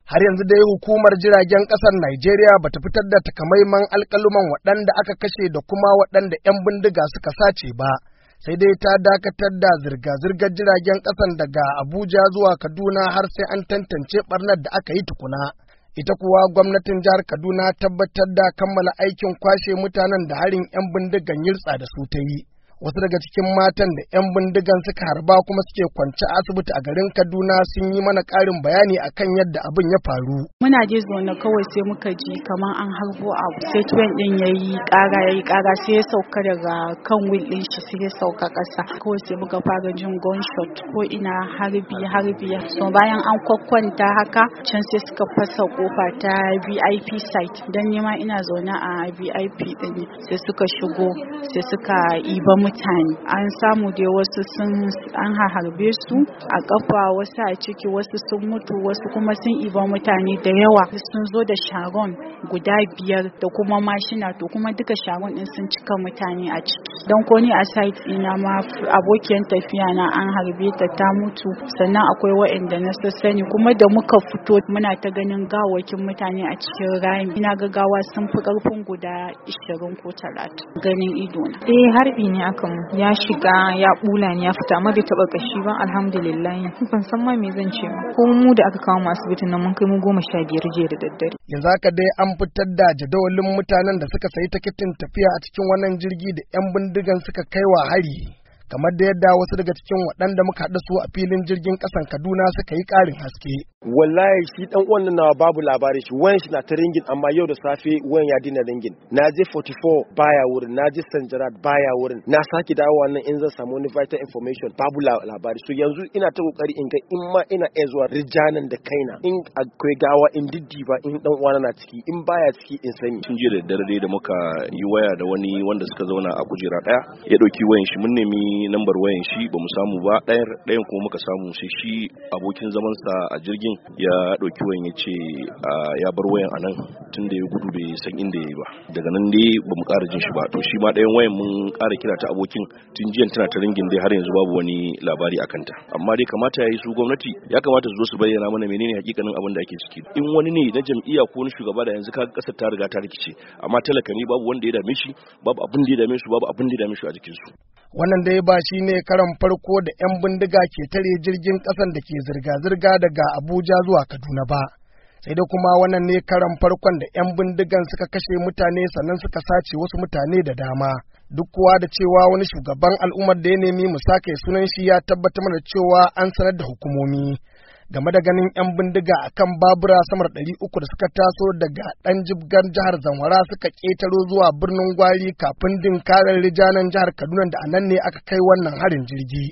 Har yanzu dai hukumar jiragen ƙasar Najeriya bata fitar da takamaiman alƙaluman waɗanda aka kashe da kuma waɗanda 'yan bindiga suka sace ba, sai dai ta dakatar da zirga-zirgar jiragen ƙasan daga Abuja zuwa Kaduna har sai an tantance ɓarnar da aka yi tukuna. Ita kuwa gwamnatin jihar Kaduna tabbatar da kammala aikin kwashe mutanen da harin 'yan bindigan yirtsa da su ta yi. Wasu daga cikin matan da 'yan bindigan suka harba kuma suke kwance a asibiti a garin Kaduna sun yi mana ƙarin bayani akan yadda abin ya faru. Muna je zaune kawai sai muka ji kamar an harbo abu, sai tuwen din yayi ƙara sai ya sauka daga kan wheel din shi sai ya sauka ƙasa. Kawai sai muka fara jin gunshot ko ina harbi. So bayan an kwakwanta haka can sai suka fasa kofa ta VIP site dan nima ina zaune a VIP din sai suka shigo sai suka iba mutane. An samu dai wasu an harbe su a kafa, wasu a ciki, wasu sun mutu, wasu kuma sun iba mutane da yawa. Sun zo da sharon guda 5 da kuma mashina, to kuma duka sharon din sun cika mutane a ciki. Don ko ni a site ina ma abokiyan tafiya na an harbe ta mutu, sannan akwai waɗanda na sassani kuma da muka fito muna ta ganin gawakin mutane a cikin rami. Ina ga gawa sun fi karfin guda 20 ko 30 ganin ido na. Harbi ne akan ya shiga ya bula ne ya fita amma bai taba kashi ba, alhamdulillah. Ban san ma me zan ce ba, ko mu da aka kawo mu asibitin nan mun kai mu 15 jiya da daddare. Yanzu haka dai an fitar da jadawalin mutanen da suka sayi tikitin tafiya a cikin wannan jirgi da 'yan bindigan suka kai wa hari, kamar da yadda wasu daga cikin waɗanda muka haɗu su a filin jirgin ƙasan Kaduna suka yi ƙarin haske. Wallahi shi dan uwan nawa babu labarin shi, wayan shi na ta ringin amma yau da safe wayan ya dina ringin. Na je 44 baya wurin, na je St. Gerard baya wurin, na saki dawowa nan in zan samu wani vital information babu labari. So yanzu ina ta kokari in ga in ma ina iya zuwa rijanan da kaina, in akwai gawa in diddiba in dan uwana na ciki, in baya ciki in sani. Tun jiya da dare da muka yi waya da wani wanda suka zauna a kujera daya, ya dauki wayan shi, mun nemi lambar wayan shi bamu samu ba, ɗayan kuma muka samu, sai shi abokin zaman sa a jirgin ya dauki wayan ya ce ya bar wayan anan tun da ya gudu bai san inda yayi ba. Daga nan dai bamu ƙara jin shi ba. To shi ma ɗayan wayan mun ƙara kira ta abokin, tun jiya tana ta ringin dai har yanzu babu wani labari akan ta. Amma dai kamata yayi su gwamnati ya kamata su zo su bayyana mana menene hakikanin abin da ake ciki. In wani ne na jam'iyya ko wani shugaba da yanzu kaga kasar ta riga ta rikice, amma talaka ne babu wanda ya dame shi, babu abin da ya dame su, babu abin da ya dame shi a jikin su. Wannan dai ba shi ne karan farko da 'yan bindiga ke tare jirgin ƙasan da ke zirga-zirga daga Abuja zuwa Kaduna ba. Sai dai kuma wannan ne karan farkon da 'yan bindigan suka kashe mutane sannan suka sace wasu mutane da dama. Duk kuwa da cewa wani shugaban al'ummar da ya nemi mu sake sunan shi ya tabbatar mana cewa an sanar da hukumomi game da ganin 'yan bindiga a kan babura samar 300 da suka taso daga ɗan jibgar jihar Zamfara suka ƙetaro zuwa birnin Gwari kafin dinkarar rijanan jihar Kaduna da anan ne aka kai wannan harin jirgi.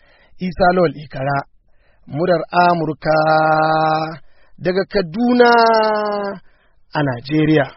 Isa Lawal Ikara, murar Amurka daga Kaduna a Najeriya.